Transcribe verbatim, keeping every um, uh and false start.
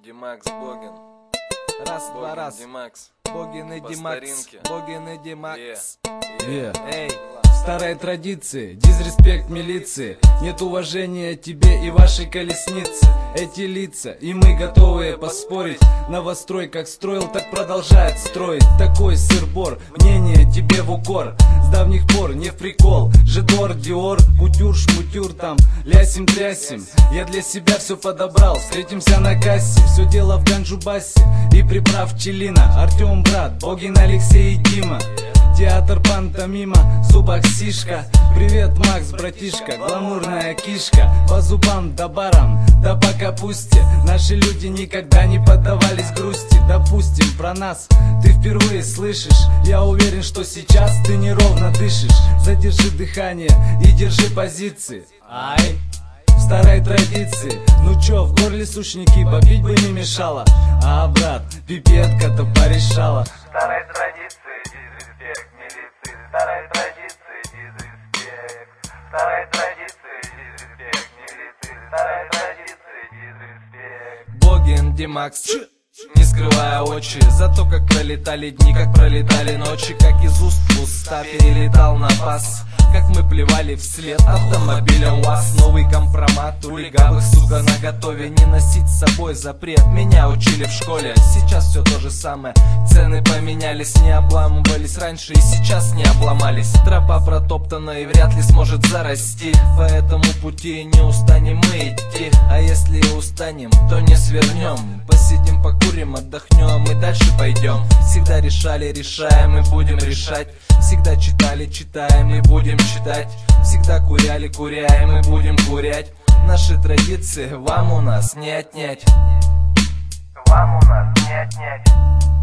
Димакс, Богин. Раз, два, раз. Димакс. Богин и По Димакс. старинке. Богин и Димакс. Yeah. Yeah. Эй, старые традиции, дизреспект милиции. Нет уважения тебе и вашей колеснице. Эти лица, и мы готовые поспорить. Новострой как строил, так продолжает строить. Такой сыр-бор, мнение тебе в укор. С давних пор не в прикол. Жидор, Диор, кутюр, шмутюр там. Лясим-трясим, я для себя все подобрал. Встретимся на кассе, все дело в ганджубасе. И приправ Челина, Артем брат, Богин, Алексей и Дима. Театр пантомима, субаксишка. Привет, Макс, братишка, гламурная кишка. По зубам да барам, да по капусте. Наши люди никогда не поддавались грусти. Допустим, про нас ты впервые слышишь. Я уверен, что сейчас ты неровно дышишь. Задержи дыхание и держи позиции. Ай! В старой традиции, ну чё, в горле сушники, попить бы не мешало. А, брат, пипетка-то порешала. В старой традиции дизреспект милиции. В старой традиции дизреспект. В старой традиции дизреспект милиции. В старой традиции дизреспект. Богин, Димакс, не скрывая очи. Зато как пролетали дни, как пролетали ночи. Как из уст в уста перелетал на пас. Как мы плевали вслед автомобилям УАЗ. Новый компромат у легавых, сука, наготове. Не носить с собой запрет, меня учили в школе. Сейчас все то же самое, цены поменялись. Не обламывались раньше и сейчас не обломались. Тропа протоптана и вряд ли сможет зарасти. По этому пути не устанем мы идти. А если и устанем, то не свернем. Посидим, покурим, отдохнем и дальше пойдем. Всегда решали, решаем и будем решать. Всегда читали, читаем и будем читать. Всегда куряли, куряем и будем курять. Наши традиции вам у нас не отнять. Вам у нас не отнять.